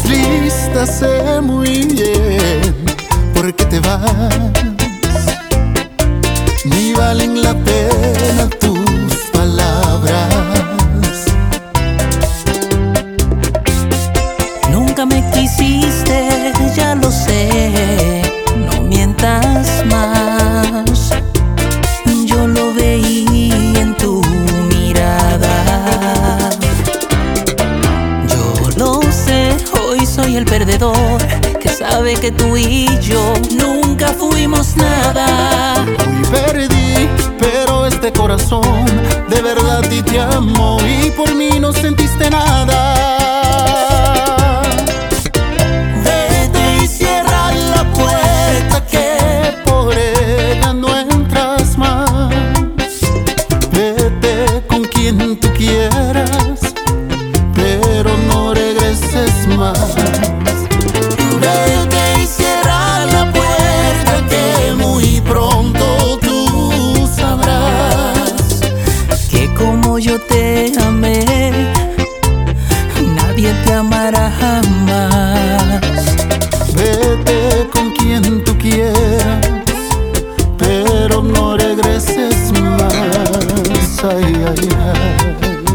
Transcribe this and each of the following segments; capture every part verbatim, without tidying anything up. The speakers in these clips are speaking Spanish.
lista, sé muy bien por qué te vas. Ni valen la pena tus palabras. Nunca me quisiste, ya lo sé, no mientas más. Yo lo veí en tu mirada. Yo lo sé, hoy soy el perdedor que sabe que tú y yo nunca fuimos nada. Hoy perdí, pero este corazón de verdad a ti te amo y por mí no sentiste nada. Vete y cierra la puerta que por ella no entras más. Vete con quien tú quieras, pero no regreses más. Vete y cierra la puerta que muy pronto tú sabrás Que como yo te amé, nadie te amará jamás. vete con quien tú quieras, pero no regreses más. Ay, ay, ay.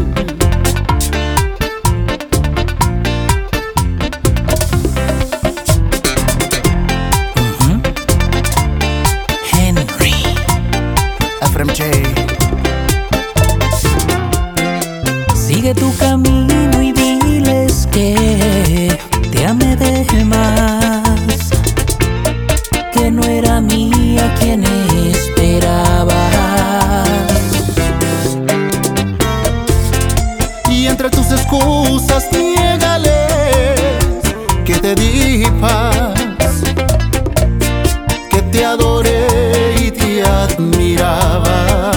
Efrem J. Sigue tu camino y diles que te amé de más, que no era mía quien esperabas. Y entre tus excusas niégales que te di paz, que te adoré y te admiraba.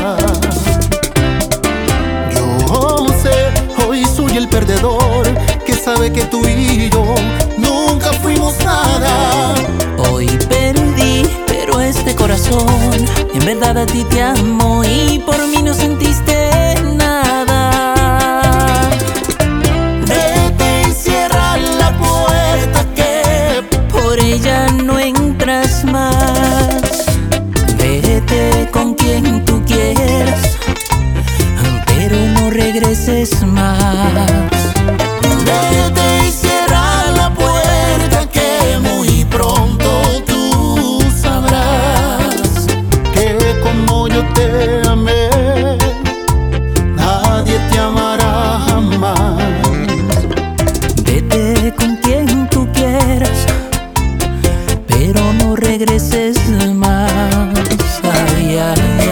Yo sé, hoy soy el perdedor que sabe que tú y yo nunca fuimos nada. Hoy perdí, pero este corazón en verdad a ti te amo y por mí no sentiste nada. Vete y cierra la puerta que Por ella no entras más. Vete con quien tú quieras, pero no regreses más. Vete y cierra la puerta que muy pronto tú sabrás que como yo te amé, nadie te amará jamás. Vete con quien tú quieras, pero no regreses más. Ay, ay.